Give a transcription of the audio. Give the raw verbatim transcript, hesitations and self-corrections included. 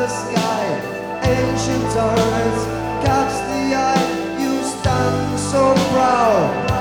the sky. Ancient torrents catch the eye. You stand so proud.